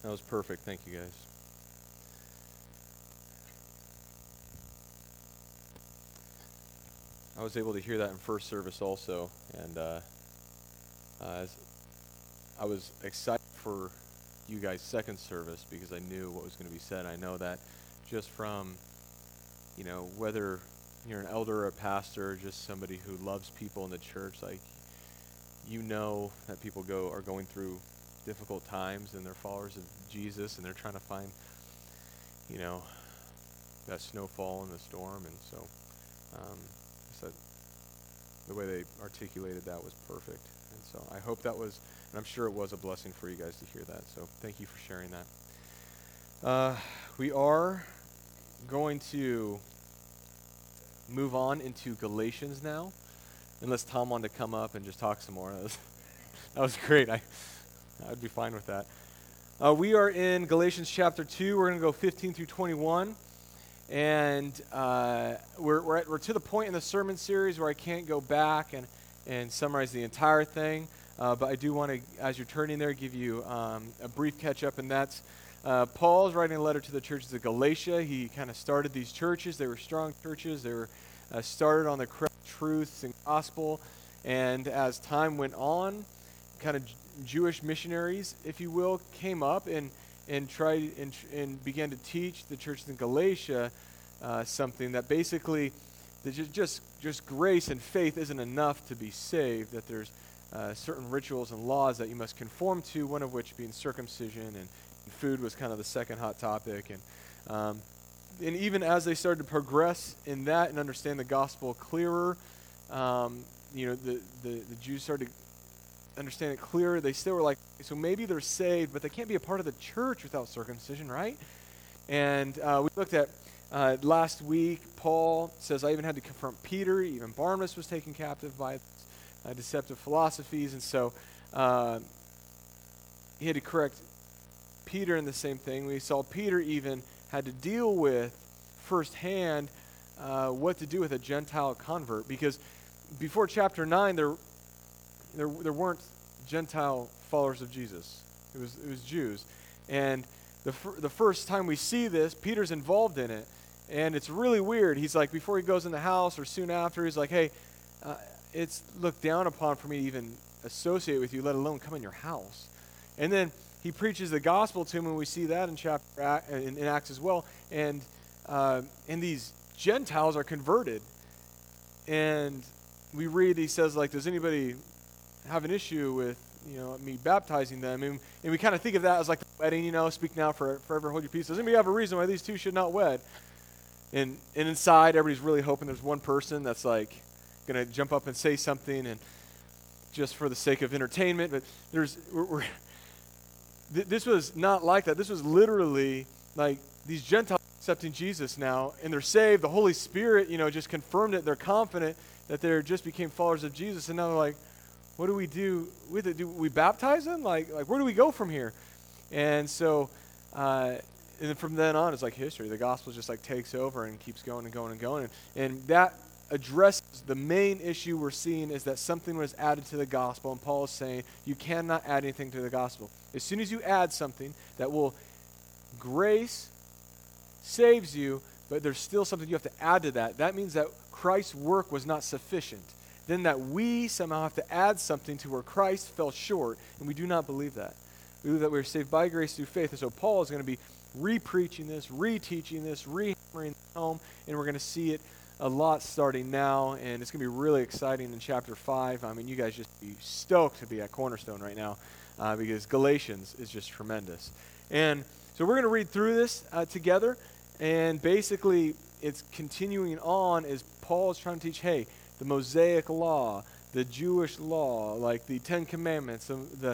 That was perfect. Thank you, guys. I was able to hear that in first service also, and as I was excited for you guys' second service because I knew what was going to be said. I know that just from, whether you're an elder or a pastor, or just somebody who loves people in the church, like, that people are going through difficult times and they're followers of Jesus and they're trying to find, you know, that snowfall in the storm. And so, so the way they articulated that was perfect. And so I hope that was, and I'm sure it was a blessing for you guys to hear that. So thank you for sharing that. We are going to move on into Galatians now, unless Tom wanted to come up and just talk some more. That was great. I'd be fine with that. We are in Galatians chapter 2. We're going to go 15 through 21. And we're to the point in the sermon series where I can't go back and summarize the entire thing. But I do want to, as you're turning there, give you a brief catch-up. And that's Paul's writing a letter to the churches of Galatia. He kind of started these churches. They were strong churches. They were started on the correct truths and gospel. And as time went on, kind of Jewish missionaries, if you will, came up and tried and began to teach the churches in Galatia something that basically that just grace and faith isn't enough to be saved, that there's certain rituals and laws that you must conform to, one of which being circumcision, and food was kind of the second hot topic. And even as they started to progress in that and understand the gospel clearer, the Jews started to understand it clearer. They still were like, so maybe they're saved, but they can't be a part of the church without circumcision, right? And we looked at last week, Paul says, I even had to confront Peter. Even Barnabas was taken captive by deceptive philosophies. And so he had to correct Peter in the same thing. We saw Peter even had to deal with firsthand what to do with a Gentile convert, because before chapter 9, there weren't Gentile followers of Jesus. It was Jews. And the first time we see this, Peter's involved in it. And it's really weird. He's like, before he goes in the house or soon after, he's like, hey, it's looked down upon for me to even associate with you, let alone come in your house. And then he preaches the gospel to him, and we see that in Acts as well. And these Gentiles are converted. And we read, he says, like, does anybody have an issue with, me baptizing them? And we kind of think of that as like the wedding, speak now, forever hold your peace. Does anybody have a reason why these two should not wed? And inside, everybody's really hoping there's one person that's like going to jump up and say something, and just for the sake of entertainment. But this was not like that. This was literally like these Gentiles accepting Jesus now, and they're saved. The Holy Spirit, just confirmed it. They're confident that they just became followers of Jesus, and now they're like, what do we do with it? Do we baptize them? Like where do we go from here? And so, and then from then on, it's like history. The gospel just like takes over and keeps going and going and going. And that addresses the main issue we're seeing, is that something was added to the gospel. And Paul is saying you cannot add anything to the gospel. As soon as you add something that will, grace saves you, but there's still something you have to add to that. That means that Christ's work was not sufficient. Then that we somehow have to add something to where Christ fell short, and we do not believe that. We believe that we're saved by grace through faith. And so Paul is going to be re-preaching this, re-teaching this, re-hammering this home, and we're going to see it a lot starting now, and it's going to be really exciting in chapter 5. I mean, you guys just be stoked to be at Cornerstone right now, because Galatians is just tremendous. And so we're going to read through this together, and basically it's continuing on as Paul is trying to teach, hey, the Mosaic law, the Jewish law, like the Ten Commandments,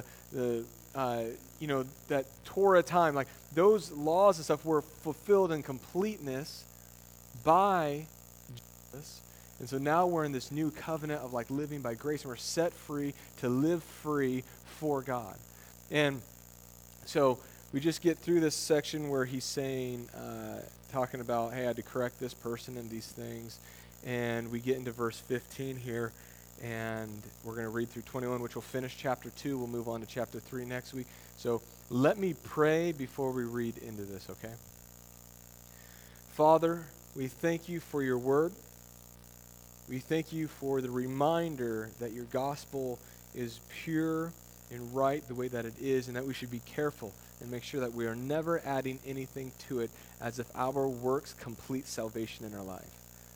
that Torah time, like those laws and stuff were fulfilled in completeness by Jesus. And so now we're in this new covenant of like living by grace, and we're set free to live free for God. And so we just get through this section where he's saying, talking about, hey, I had to correct this person and these things. And we get into verse 15 here, and we're going to read through 21, which will finish chapter 2. We'll move on to chapter 3 next week. So let me pray before we read into this, okay? Father, we thank you for your word. We thank you for the reminder that your gospel is pure and right the way that it is, and that we should be careful and make sure that we are never adding anything to it as if our works complete salvation in our life.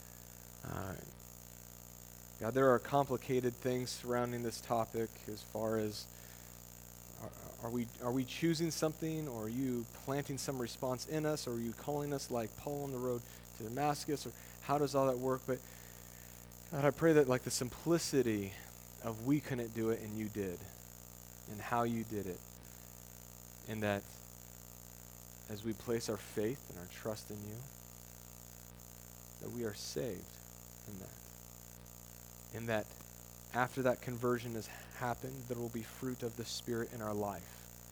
God, there are complicated things surrounding this topic as far as are we choosing something, or are you planting some response in us, or are you calling us like Paul on the road to Damascus, or how does all that work? But God, I pray that like the simplicity of we couldn't do it and you did, and how you did it, and that as we place our faith and our trust in you, that we are saved in that. And that after that conversion has happened, there will be fruit of the Spirit in our life.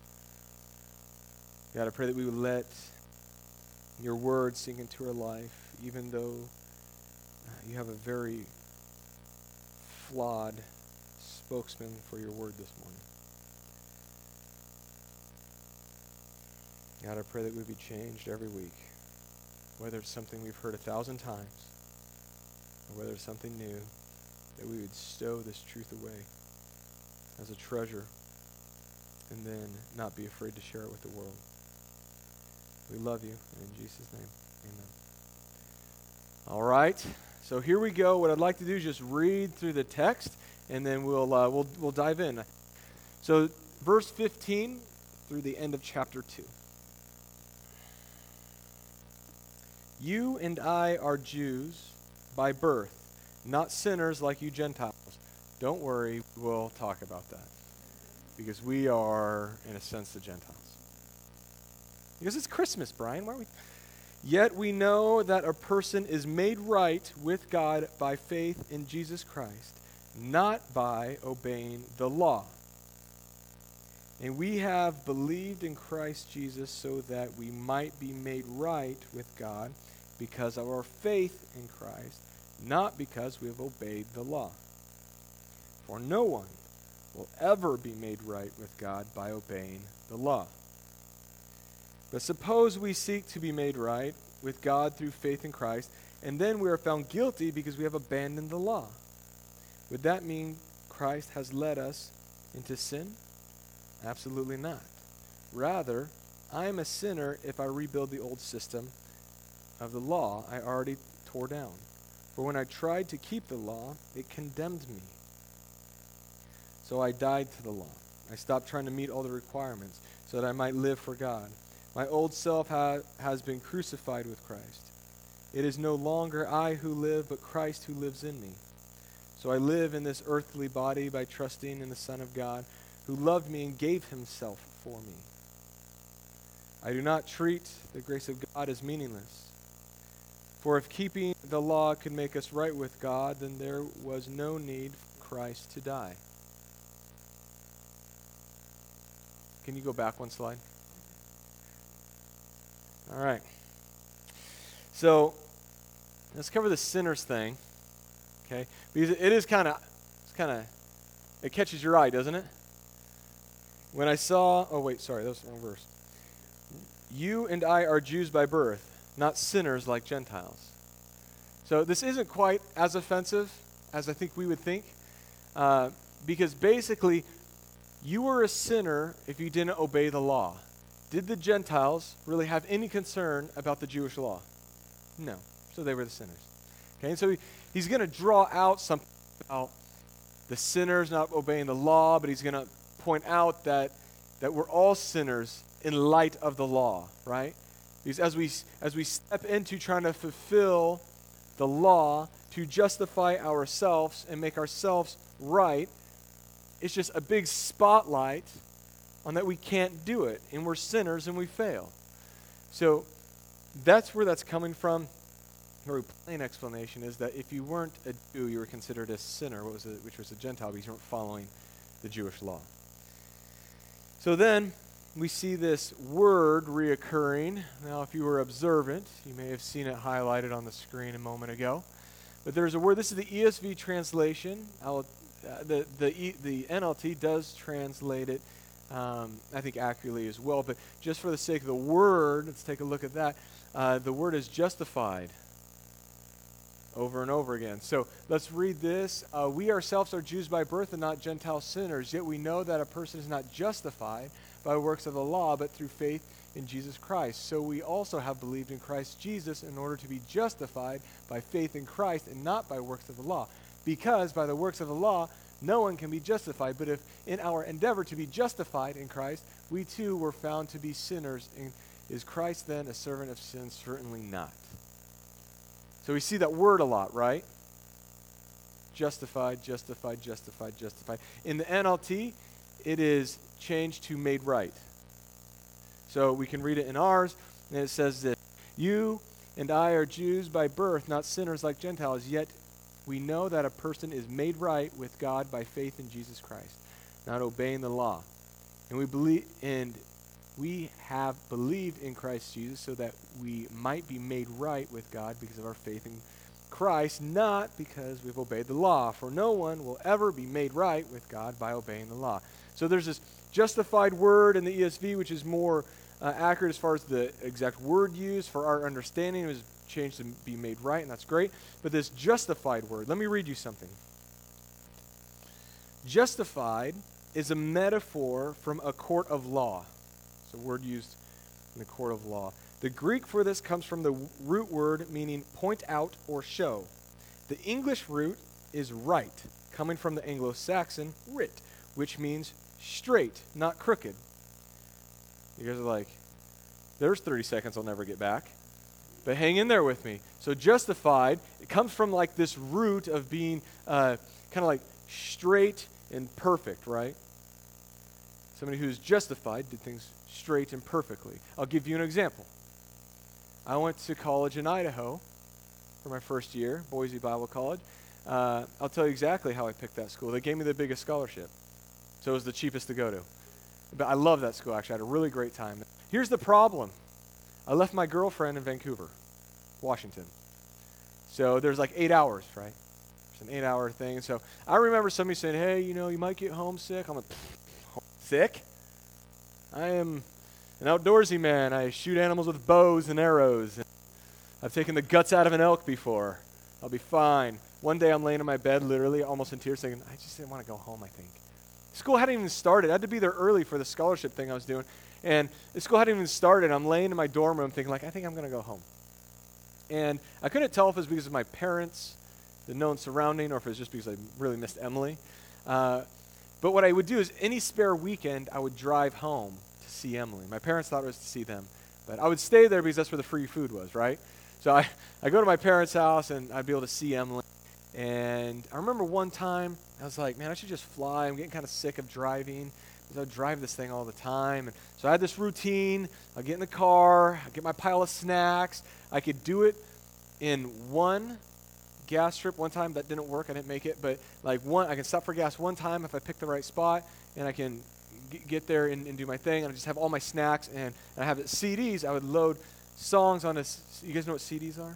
God, I pray that we would let your word sink into our life, even though you have a very flawed spokesman for your word this morning. God, I pray that we be changed every week, whether it's something we've heard 1,000 times, or whether it's something new, that we would stow this truth away as a treasure and then not be afraid to share it with the world. We love you, and in Jesus' name, amen. All right, so here we go. What I'd like to do is just read through the text, and then we'll dive in. So verse 15 through the end of chapter 2. You and I are Jews by birth, not sinners like you Gentiles. Don't worry, we'll talk about that. Because we are, in a sense, the Gentiles. Because it's Christmas, Brian. Why are we? Yet we know that a person is made right with God by faith in Jesus Christ, not by obeying the law. And we have believed in Christ Jesus so that we might be made right with God because of our faith in Christ, not because we have obeyed the law. For no one will ever be made right with God by obeying the law. But suppose we seek to be made right with God through faith in Christ, and then we are found guilty because we have abandoned the law. Would that mean Christ has led us into sin? Absolutely not. Rather, I am a sinner if I rebuild the old system of the law I already tore down. For when I tried to keep the law, it condemned me. So I died to the law. I stopped trying to meet all the requirements so that I might live for God. My old self has been crucified with Christ. It is no longer I who live, but Christ who lives in me. So I live in this earthly body by trusting in the Son of God, who loved me and gave himself for me. I do not treat the grace of God as meaningless. For if keeping the law could make us right with God, then there was no need for Christ to die. Can you go back one slide? All right. So let's cover the sinners thing, okay? Because it is it catches your eye, doesn't it? When I saw, that was the wrong verse. You and I are Jews by birth, not sinners like Gentiles. So this isn't quite as offensive as I think we would think, because basically, you were a sinner if you didn't obey the law. Did the Gentiles really have any concern about the Jewish law? No. So they were the sinners. Okay, and so he's going to draw out something about the sinners not obeying the law, but he's going to point out that we're all sinners in light of the law, right? Because as we step into trying to fulfill the law to justify ourselves and make ourselves right, it's just a big spotlight on that we can't do it, and we're sinners and we fail. So that's where that's coming from. A very plain explanation is that if you weren't a Jew, you were considered a sinner, which was a Gentile, because you weren't following the Jewish law. So then we see this word reoccurring. Now, if you were observant, you may have seen it highlighted on the screen a moment ago. But there's a word, this is the ESV translation. I'll the NLT does translate it, I think, accurately as well. But just for the sake of the word, let's take a look at that. The word is justified over and over again. So let's read this. We ourselves are Jews by birth and not Gentile sinners, yet we know that a person is not justified by works of the law, but through faith in Jesus Christ. So we also have believed in Christ Jesus in order to be justified by faith in Christ and not by works of the law. Because by the works of the law, no one can be justified. But if in our endeavor to be justified in Christ, we too were found to be sinners, is Christ then a servant of sin? Certainly not. So we see that word a lot, right? Justified, justified, justified, justified. In the NLT, it is changed to made right. So we can read it in ours, and it says that you and I are Jews by birth, not sinners like Gentiles, yet we know that a person is made right with God by faith in Jesus Christ, not obeying the law. And we have believed in Christ Jesus so that we might be made right with God because of our faith in Christ, not because we've obeyed the law. For no one will ever be made right with God by obeying the law. So there's this justified word in the ESV, which is more accurate as far as the exact word used. For our understanding, it was changed to be made right, and that's great. But this justified word, let me read you something. Justified is a metaphor from a court of law. It's a word used in the court of law. The Greek for this comes from the root word meaning point out or show. The English root is right, coming from the Anglo-Saxon writ, which means straight, not crooked. You guys are like, there's 30 seconds I'll never get back. But hang in there with me. So justified, it comes from like this root of being kind of like straight and perfect, right? Somebody who's justified did things straight and perfectly. I'll give you an example. I went to college in Idaho for my first year, Boise Bible College. I'll tell you exactly how I picked that school. They gave me the biggest scholarship, so it was the cheapest to go to. But I love that school, actually. I had a really great time. Here's the problem. I left my girlfriend in Vancouver, Washington. So there's like 8 hours, right? It's an 8-hour thing. So I remember somebody saying, hey, you might get homesick. I'm like, sick? I am an outdoorsy man. I shoot animals with bows and arrows. I've taken the guts out of an elk before. I'll be fine. One day I'm laying in my bed, literally almost in tears, thinking, I just didn't want to go home, I think. School hadn't even started. I had to be there early for the scholarship thing I was doing. And the school hadn't even started. I'm laying in my dorm room thinking, I think I'm going to go home. And I couldn't tell if it was because of my parents, the known surrounding, or if it was just because I really missed Emily. But what I would do is any spare weekend, I would drive home to see Emily. My parents thought it was to see them. But I would stay there because that's where the free food was, right? So I go to my parents' house, and I'd be able to see Emily. And I remember one time, I was like, man, I should just fly. I'm getting kind of sick of driving because I would drive this thing all the time. And so I had this routine. I'd get in the car. I'd get my pile of snacks. I could do it in one gas trip. One time that didn't work. I didn't make it. But like I can stop for gas one time if I pick the right spot, and I can get there and do my thing. And I just have all my snacks. And I have CDs. I would load songs on this. You guys know what CDs are?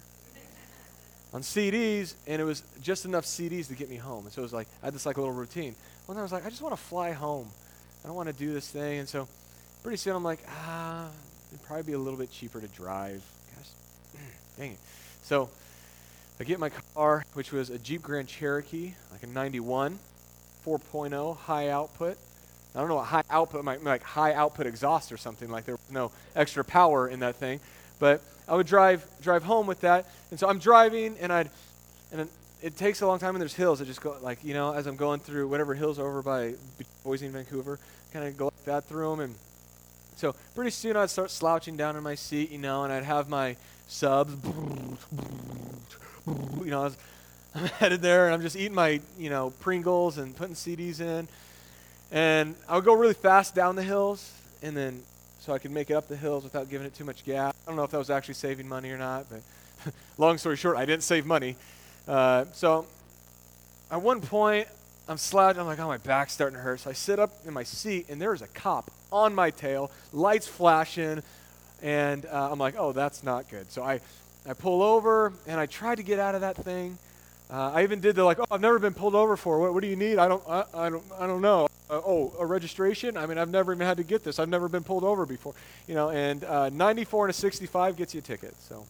On CDs, and it was just enough CDs to get me home. And so it was like, I had this like little routine. One time I was like, I just want to fly home. I don't want to do this thing. And so pretty soon I'm like, it'd probably be a little bit cheaper to drive. Gosh, dang it. So I get my car, which was a Jeep Grand Cherokee, like a 91, 4.0, high output. I don't know what high output might mean, like high output exhaust or something, like there was no extra power in that thing. But I would drive home with that, and so I'm driving, and it takes a long time, and there's hills. I just go like, as I'm going through whatever hills over by Boise and Vancouver, kind of go like that through them, and so pretty soon I'd start slouching down in my seat, and I'd have my subs, I'm headed there, and I'm just eating my Pringles and putting CDs in, and I would go really fast down the hills, and then so I could make it up the hills without giving it too much gas. I don't know if that was actually saving money or not, but long story short, I didn't save money. So at one point, I'm slouching. I'm like, my back's starting to hurt. So I sit up in my seat, and there's a cop on my tail, lights flashing, and I'm like, oh, that's not good. So I pull over, and I try to get out of that thing. I even did the like, oh, I've never been pulled over for. What do you need? I don't know. A registration? I mean, I've never even had to get this. I've never been pulled over before. And 94 and a 65 gets you a ticket. So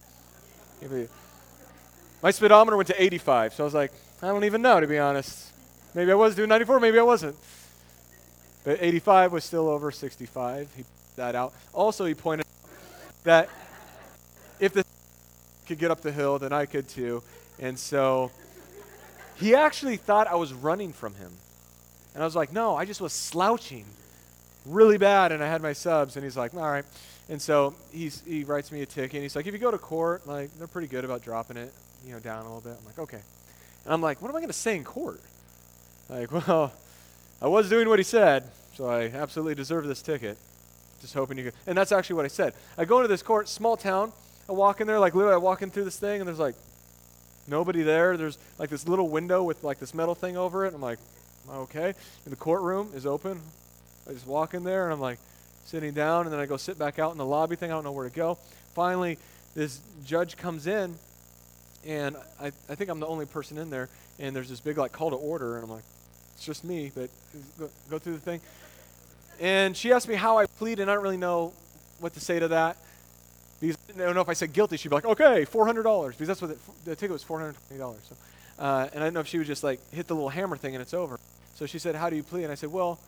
my speedometer went to 85. So I was like, I don't even know, to be honest. Maybe I was doing 94, maybe I wasn't. But 85 was still over 65. He pointed that out. Also, he pointed out that if the could get up the hill, then I could too. And so he actually thought I was running from him. And I was like, no, I just was slouching really bad, and I had my subs. And he's like, all right. And so he writes me a ticket, and he's like, if you go to court, like, they're pretty good about dropping it, down a little bit. I'm like, okay. And I'm like, what am I going to say in court? Like, well, I was doing what he said, so I absolutely deserve this ticket. Just hoping you could. And that's actually what I said. I go into this court, small town. I walk in there, like literally I walk in through this thing, and there's like nobody there. There's like this little window with like this metal thing over it. I'm like, okay. And the courtroom is open. I just walk in there, and I'm like sitting down, and then I go sit back out in the lobby thing. I don't know where to go. Finally, this judge comes in, and I think I'm the only person in there, and there's this big like call to order, and I'm like, it's just me, but go through the thing. And she asked me how I plead, and I don't really know what to say to that. Because I don't know if I said guilty, she'd be like, okay, $400, because that's what the ticket was, $420. So, and I didn't know if she would just like hit the little hammer thing and it's over. So she said, how do you plead? And I said,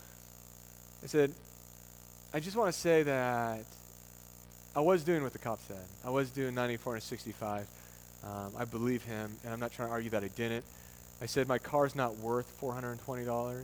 I just want to say that I was doing what the cop said. I was doing 94 and 65. I believe him, and I'm not trying to argue that I didn't. I said my car's not worth $420.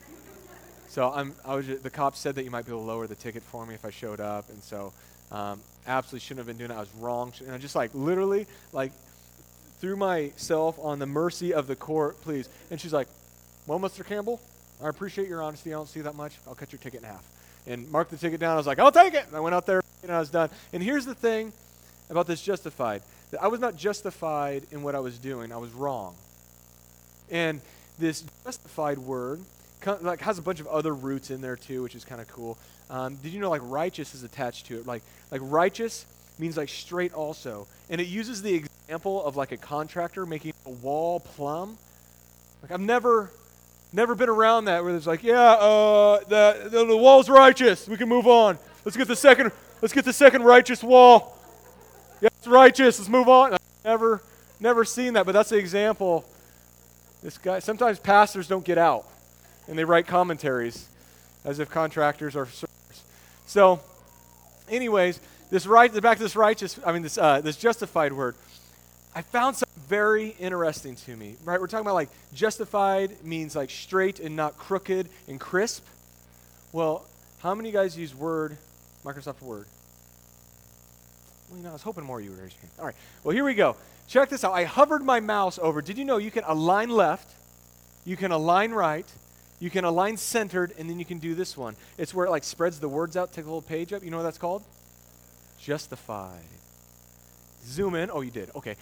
So the cop said that you might be able to lower the ticket for me if I showed up, and so absolutely shouldn't have been doing it. I was wrong. And I just like literally like threw myself on the mercy of the court, please. And she's like, well, Mr. Campbell, I appreciate your honesty. I don't see that much. I'll cut your ticket in half. And marked the ticket down. I was like, I'll take it. And I went out there, and I was done. And here's the thing about this justified. That I was not justified in what I was doing. I was wrong. And this justified word like has a bunch of other roots in there too, which is kind of cool. Did you know like righteous is attached to it? Like righteous means like straight also. And it uses the example of like a contractor making a wall plumb. Like I've never been around that where there's like, the wall's righteous. We can move on. Let's get the second righteous wall. Yeah, it's righteous. Let's move on. I've never seen that, but that's the example. This guy, sometimes pastors don't get out, and they write commentaries as if contractors are servers. So, anyways, back to this righteous, this justified word. I found something very interesting to me, right? We're talking about like justified means like straight and not crooked and crisp. Well, how many guys use Microsoft Word? Well, I was hoping more of you would raise your hand. All right, well, here we go. Check this out. I hovered my mouse over. Did you know you can align left, you can align right, you can align centered, and then you can do this one. It's where it like spreads the words out, take a little page up. You know what that's called? Justified. Zoom in. Oh, you did. Okay.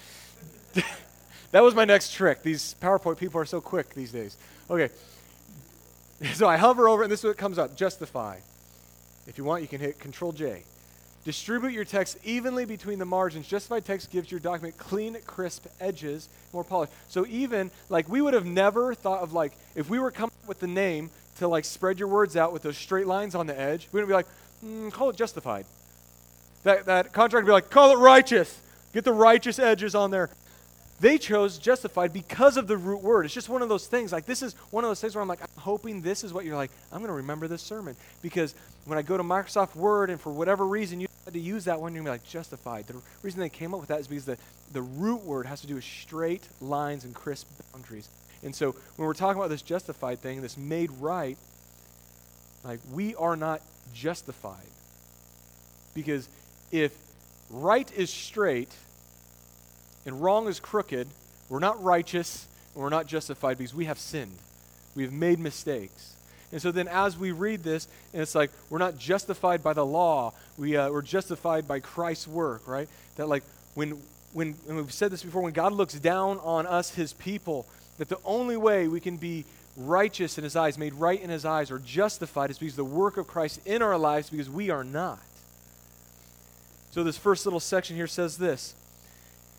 That was my next trick. These PowerPoint people are so quick these days. Okay. So I hover over, and this is what comes up. Justify. If you want, you can hit Control-J. Distribute your text evenly between the margins. Justified text gives your document clean, crisp edges, more polished. So even, like, we would have never thought of, like, if we were coming up with the name to, like, spread your words out with those straight lines on the edge, we wouldn't be like, call it justified. That contract would be like, call it righteous. Get the righteous edges on there. They chose justified because of the root word. It's just one of those things. Like, this is one of those things where I'm like, I'm hoping this is what you're like, I'm going to remember this sermon. Because when I go to Microsoft Word, and for whatever reason you had to use that one, you're going to be like, justified. The reason they came up with that is because the root word has to do with straight lines and crisp boundaries. And so when we're talking about this justified thing, this made right, like, we are not justified. Because if right is straight and wrong is crooked, we're not righteous and we're not justified because we have sinned. We have made mistakes. And so then as we read this, and it's like we're not justified by the law, we're justified by Christ's work, right? That like when and we've said this before, when God looks down on us, his people, that the only way we can be righteous in his eyes, made right in his eyes, or justified is because the work of Christ in our lives, because we are not. So this first little section here says this.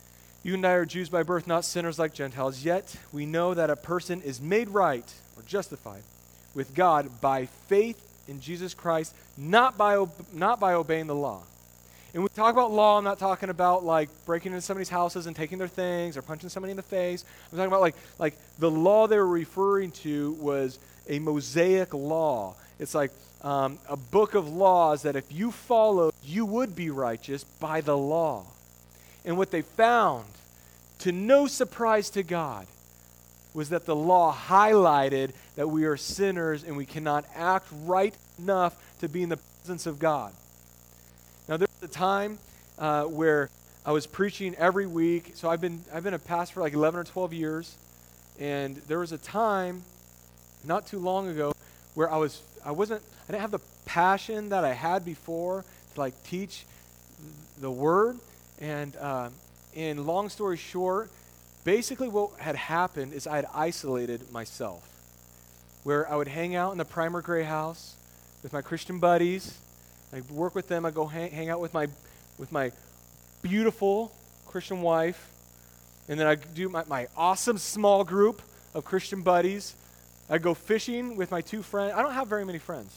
You and I are Jews by birth, not sinners like Gentiles, yet we know that a person is made right or justified with God by faith in Jesus Christ, not by obeying the law. And when we talk about law, I'm not talking about like breaking into somebody's houses and taking their things or punching somebody in the face. I'm talking about like the law they were referring to was a Mosaic law. It's like a book of laws that if you followed, you would be righteous by the law. And what they found, to no surprise to God, was that the law highlighted that we are sinners and we cannot act right enough to be in the presence of God. Now, there was a time where I was preaching every week. So I've been a pastor for like 11 or 12 years, and there was a time not too long ago where I didn't have the passion that I had before to like teach the word. And in long story short, basically what had happened is I had isolated myself, where I would hang out in the Primer Gray house with my Christian buddies. I'd work with them. I'd go hang out with my beautiful Christian wife. And then I'd do my awesome small group of Christian buddies. I'd go fishing with my 2 friends. I don't have very many friends.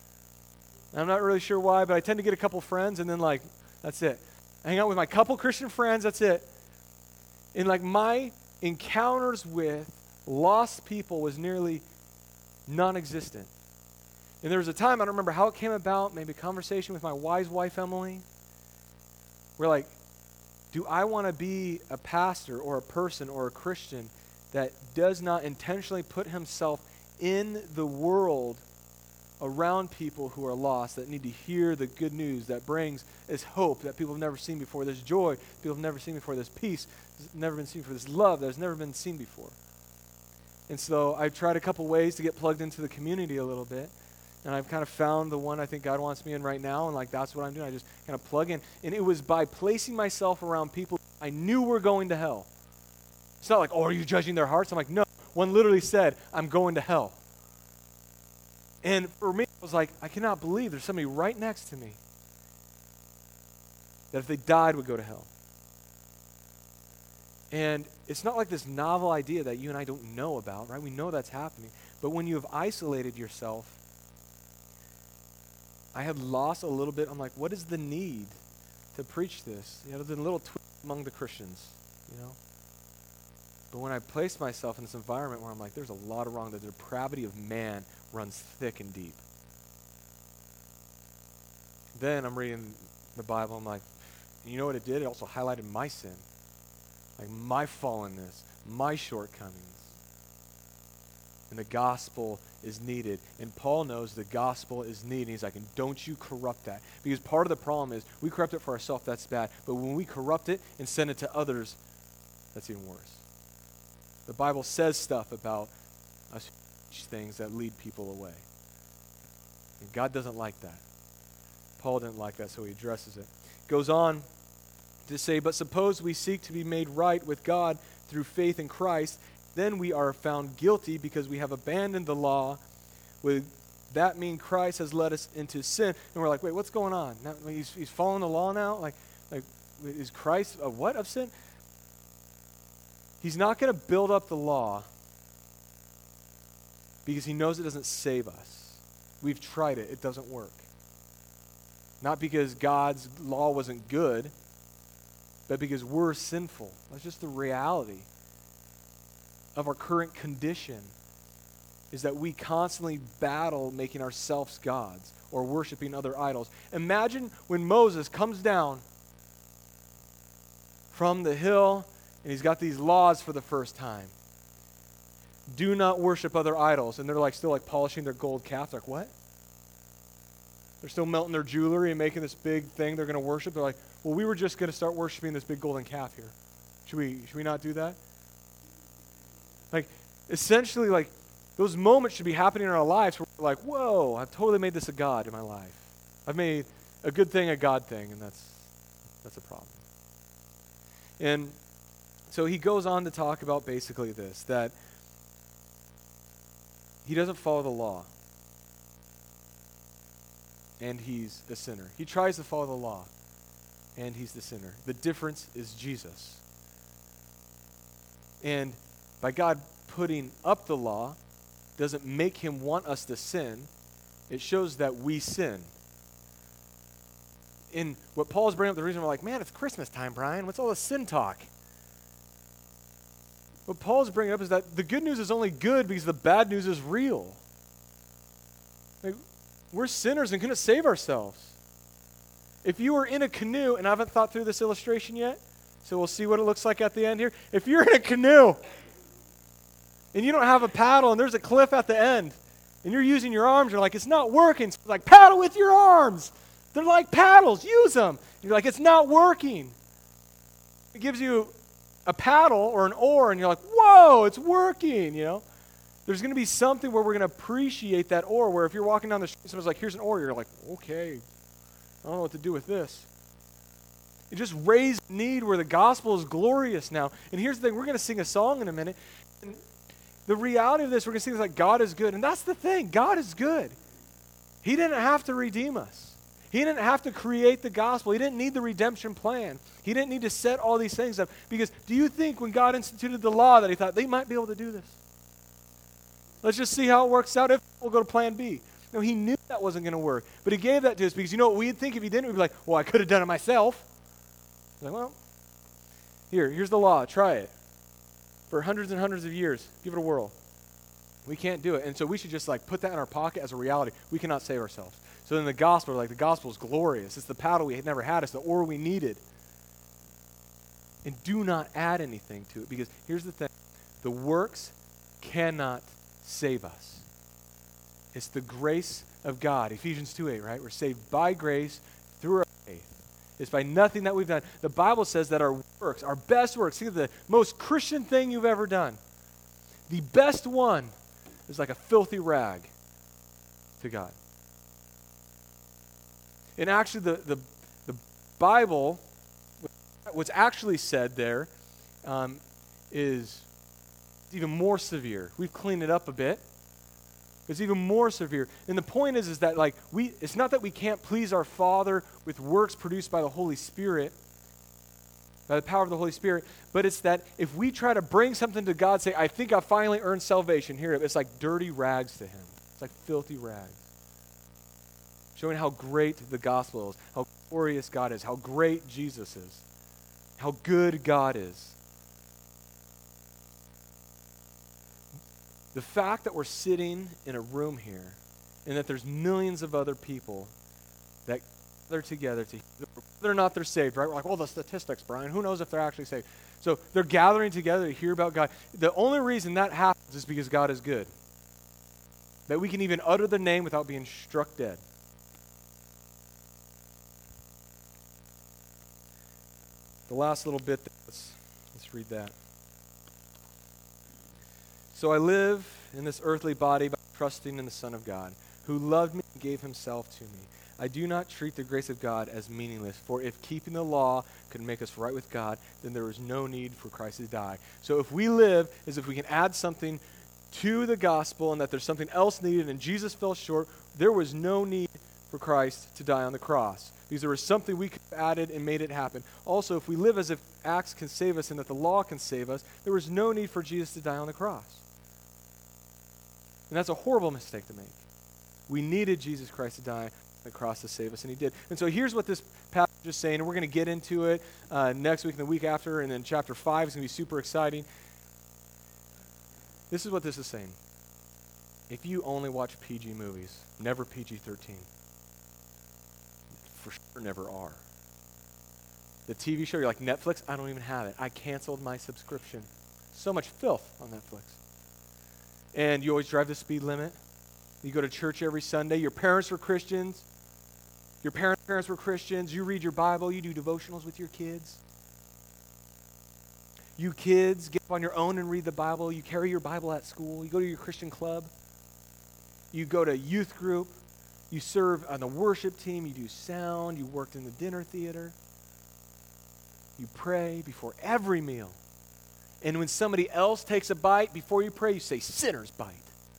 I'm not really sure why, but I tend to get a couple friends, and then like, that's it. I hang out with my couple Christian friends, that's it. And like my encounters with lost people was nearly non-existent. And there was a time, I don't remember how it came about, maybe a conversation with my wise wife, Emily, where like, do I want to be a pastor or a person or a Christian that does not intentionally put himself in the world around people who are lost, that need to hear the good news that brings this hope that people have never seen before, this joy people have never seen before, this peace that's never been seen before, this love that has never been seen before. And so I tried a couple ways to get plugged into the community a little bit, and I've kind of found the one I think God wants me in right now, and like that's what I'm doing. I just kind of plug in. And it was by placing myself around people I knew were going to hell. It's not like, oh, are you judging their hearts? I'm like, no. One literally said, I'm going to hell. And for me, I was like, I cannot believe there's somebody right next to me that if they died would go to hell. And it's not like this novel idea that you and I don't know about, right? We know that's happening. But when you have isolated yourself, I had lost a little bit. I'm like, what is the need to preach this? You know, there's a little twist among the Christians, you know? But when I placed myself in this environment where I'm like, there's a lot of wrong, the depravity of man runs thick and deep. Then I'm reading the Bible, I'm like, you know what it did? It also highlighted my sin, like my fallenness, my shortcomings. And the gospel is needed. And Paul knows the gospel is needed. He's like, and don't you corrupt that. Because part of the problem is we corrupt it for ourselves, that's bad. But when we corrupt it and send it to others, that's even worse. The Bible says stuff about us things that lead people away. And God doesn't like that. Paul didn't like that, so he addresses it. Goes on to say, but suppose we seek to be made right with God through faith in Christ, then we are found guilty because we have abandoned the law. Would that mean Christ has led us into sin? And we're like, wait, what's going on? Now, he's following the law now? Like, is Christ a what of sin? He's not going to build up the law because he knows it doesn't save us. We've tried it. It doesn't work. Not because God's law wasn't good, but because we're sinful. That's just the reality of our current condition, is that we constantly battle making ourselves gods or worshiping other idols. Imagine when Moses comes down from the hill and he's got these laws for the first time. Do not worship other idols. And they're like still like polishing their gold calf. They're like, what? They're still melting their jewelry and making this big thing they're going to worship. They're like, well, we were just going to start worshiping this big golden calf here. Should we not do that? Like, essentially, like, those moments should be happening in our lives where we're like, whoa, I've totally made this a God in my life. I've made a good thing a God thing, and that's a problem. And so he goes on to talk about basically this, that he doesn't follow the law, and he's a sinner. He tries to follow the law, and he's the sinner. The difference is Jesus. And by God putting up the law doesn't make him want us to sin. It shows that we sin. In what Paul's bringing up, the reason we're like, man, it's Christmas time, Brian. What's all this sin talk? What Paul's bringing up is that the good news is only good because the bad news is real. Like, we're sinners and couldn't save ourselves. If you were in a canoe, and I haven't thought through this illustration yet, so we'll see what it looks like at the end here. If you're in a canoe and you don't have a paddle and there's a cliff at the end and you're using your arms, you're like, it's not working. So like, paddle with your arms. They're like paddles. Use them. You're like, it's not working. It gives you a paddle or an oar and you're like, whoa, it's working, you know. There's going to be something where we're going to appreciate that oar, where if you're walking down the street, someone's like, here's an oar. You're like, okay, I don't know what to do with this. It just raised need where the gospel is glorious now. And here's the thing, we're going to sing a song in a minute. And the reality of this, we're going to sing is like, God is good. And that's the thing, God is good. He didn't have to redeem us. He didn't have to create the gospel. He didn't need the redemption plan. He didn't need to set all these things up. Because do you think when God instituted the law that he thought they might be able to do this? Let's just see how it works out. If we'll go to plan B. No, he knew that wasn't going to work. But he gave that to us because you know what we'd think if he didn't? We'd be like, well, I could have done it myself. Like, well, here's the law. Try it. For hundreds and hundreds of years, give it a whirl. We can't do it. And so we should just like put that in our pocket as a reality. We cannot save ourselves. So then the gospel, like the gospel is glorious. It's the paddle we had never had. It's the oar we needed. And do not add anything to it, because here's the thing. The works cannot save us. It's the grace of God. Ephesians 2:8, right? We're saved by grace through our faith. It's by nothing that we've done. The Bible says that our works, our best works, think of the most Christian thing you've ever done. The best one is like a filthy rag to God. And actually, the Bible, what's actually said there is even more severe. We've cleaned it up a bit. It's even more severe. And the point is that like it's not that we can't please our Father with works produced by the Holy Spirit, by the power of the Holy Spirit, but it's that if we try to bring something to God, say, I think I finally earned salvation, here, it's like dirty rags to him. It's like filthy rags. Showing how great the gospel is, how glorious God is, how great Jesus is, how good God is. The fact that we're sitting in a room here and that there's millions of other people that gather together to whether or not they're saved, right? We're like, well, the statistics, Brian, who knows if they're actually saved? So they're gathering together to hear about God. The only reason that happens is because God is good. That we can even utter the name without being struck dead. The last little bit, let's read that. So I live in this earthly body by trusting in the Son of God, who loved me and gave himself to me. I do not treat the grace of God as meaningless, for if keeping the law could make us right with God, then there is no need for Christ to die. So if we live as if we can add something to the gospel and that there's something else needed and Jesus fell short, there was no need for Christ to die on the cross, because there was something we could have added and made it happen. Also, if we live as if acts can save us and that the law can save us, there was no need for Jesus to die on the cross. And that's a horrible mistake to make. We needed Jesus Christ to die on the cross to save us, and he did. And so here's what this passage is saying, and we're going to get into it next week and the week after, and then chapter 5 is going to be super exciting. This is what this is saying. If you only watch PG movies, never PG-13. For sure never are. The TV show, you're like, Netflix? I don't even have it. I canceled my subscription. So much filth on Netflix. And you always drive the speed limit. You go to church every Sunday. Your parents were Christians. Your parents were Christians. You read your Bible. You do devotionals with your kids. You kids get up on your own and read the Bible. You carry your Bible at school. You go to your Christian club. You go to youth group. You serve on the worship team. You do sound. You worked in the dinner theater. You pray before every meal. And when somebody else takes a bite, before you pray, you say, sinner's bite.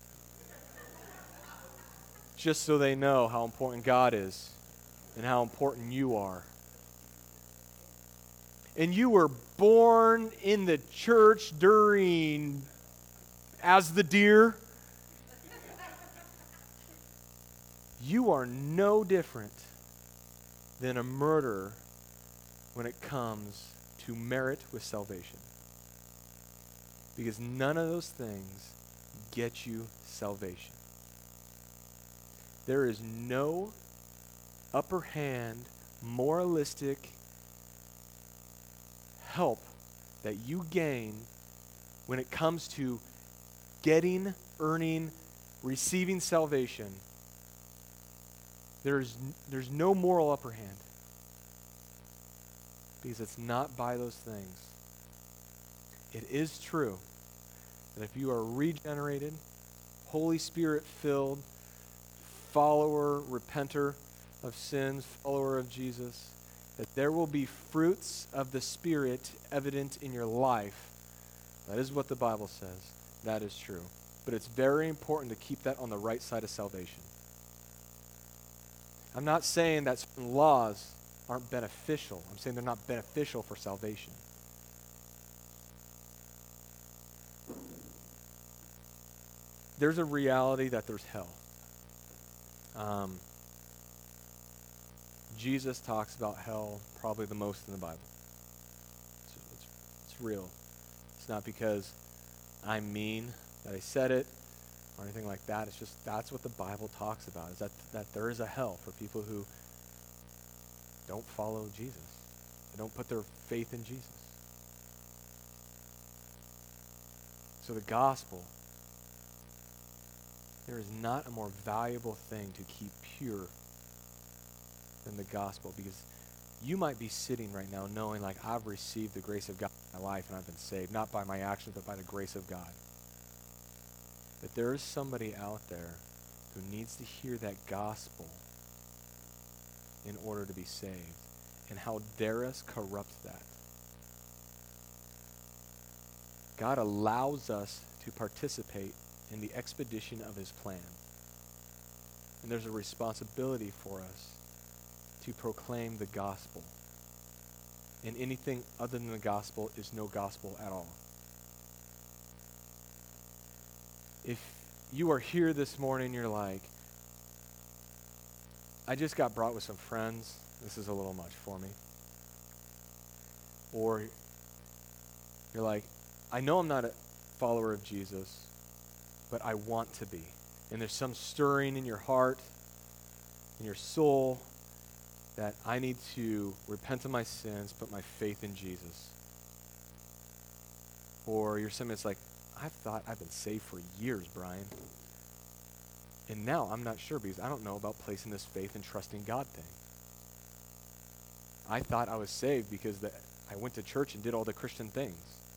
Just so they know how important God is and how important you are. and you were born in the church during as the deer, you are no different than a murderer when it comes to merit with salvation. Because none of those things get you salvation. There is no upper hand, moralistic help that you gain when it comes to getting, earning, receiving salvation. There's no moral upper hand. Because it's not by those things. It is true that if you are regenerated, Holy Spirit filled, follower, repenter of sins, follower of Jesus, that there will be fruits of the Spirit evident in your life. That is what the Bible says. That is true. But it's very important to keep that on the right side of salvation. I'm not saying that certain laws aren't beneficial. I'm saying they're not beneficial for salvation. There's a reality that there's hell. Jesus talks about hell probably the most in the Bible. It's real. It's not because I'm mean that I said it or anything like that. It's just that's what the Bible talks about, is that there is a hell for people who don't follow Jesus. They don't put their faith in Jesus. So the gospel, there is not a more valuable thing to keep pure than the gospel, because you might be sitting right now knowing, like, I've received the grace of God in my life and I've been saved, not by my actions but by the grace of God. But there is somebody out there who needs to hear that gospel in order to be saved. And how dare us corrupt that? God allows us to participate in the expedition of his plan. And there's a responsibility for us to proclaim the gospel. And anything other than the gospel is no gospel at all. If you are here this morning, you're like, I just got brought with some friends. This is a little much for me. Or you're like, I know I'm not a follower of Jesus, but I want to be. And there's some stirring in your heart, in your soul, that I need to repent of my sins, put my faith in Jesus. Or you're somebody that's like, I've thought I've been saved for years, Brian. And now I'm not sure because I don't know about placing this faith and trusting God thing. I thought I was saved because I went to church and did all the Christian things.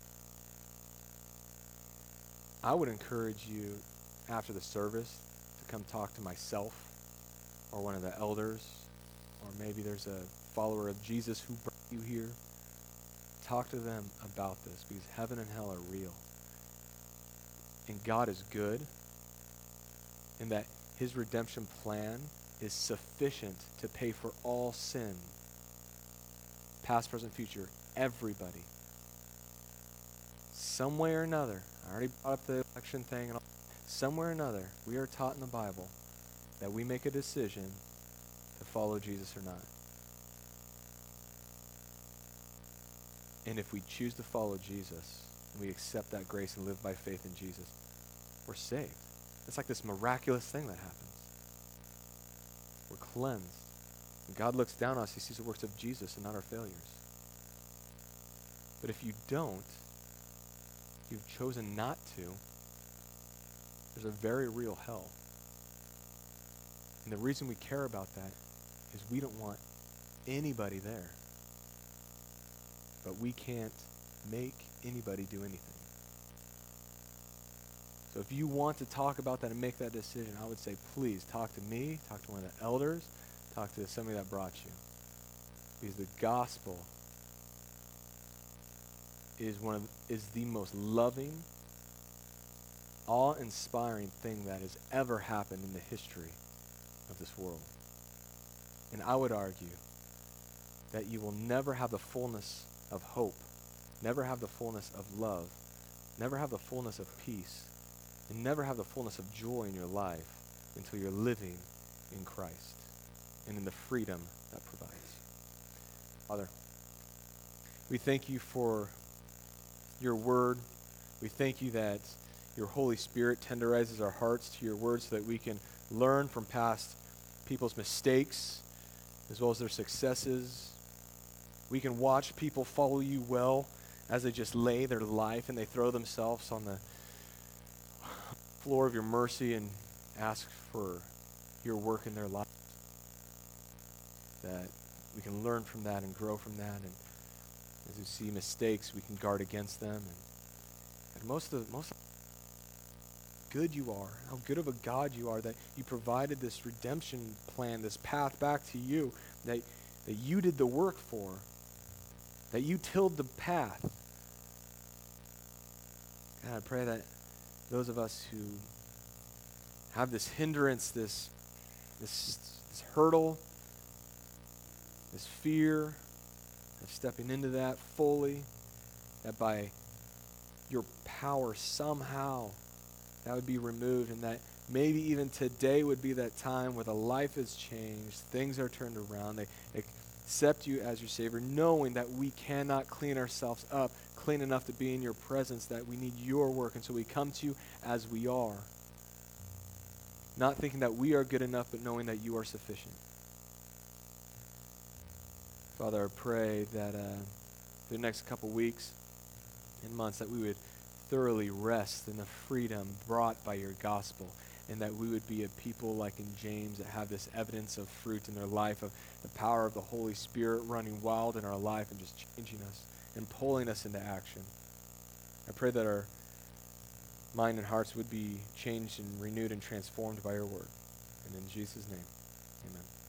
I would encourage you after the service to come talk to myself or one of the elders, or maybe there's a follower of Jesus who brought you here. Talk to them about this, because heaven and hell are real. And God is good, and that his redemption plan is sufficient to pay for all sin, past, present, future, everybody. Some way or another, I already brought up the election thing, and all, somewhere or another, we are taught in the Bible that we make a decision to follow Jesus or not. And if we choose to follow Jesus, and we accept that grace and live by faith in Jesus, we're saved. It's like this miraculous thing that happens. We're cleansed. When God looks down on us, he sees the works of Jesus and not our failures. But if you don't, if you've chosen not to, there's a very real hell. And the reason we care about that is we don't want anybody there. But we can't make anybody do anything. So if you want to talk about that and make that decision, I would say, please talk to me, talk to one of the elders, talk to somebody that brought you. Because the gospel is the most loving, awe-inspiring thing that has ever happened in the history of this world. And I would argue that you will never have the fullness of hope, never have the fullness of love, never have the fullness of peace, and never have the fullness of joy in your life until you're living in Christ and in the freedom that provides. Father, we thank you for your word. We thank you that your Holy Spirit tenderizes our hearts to your word so that we can learn from past people's mistakes as well as their successes. We can watch people follow you well as they just lay their life and they throw themselves on the floor of your mercy and ask for your work in their life. That we can learn from that and grow from that. And as we see mistakes, we can guard against them. And most good you are, how good of a God you are, that you provided this redemption plan, this path back to you, that you did the work for, that you tilled the path. God, I pray that those of us who have this hindrance, this hurdle, this fear of stepping into that fully, that by your power somehow that would be removed, and that maybe even today would be that time where the life is changed, things are turned around, they accept you as your Savior, knowing that we cannot clean ourselves up clean enough to be in your presence, that we need your work, and so we come to you as we are, not thinking that we are good enough, but knowing that you are sufficient. Father, I pray that the next couple weeks and months that we would thoroughly rest in the freedom brought by your gospel, and that we would be a people like in James that have this evidence of fruit in their life, of the power of the Holy Spirit running wild in our life and just changing us and pulling us into action. I pray that our mind and hearts would be changed and renewed and transformed by your word. And in Jesus' name, amen.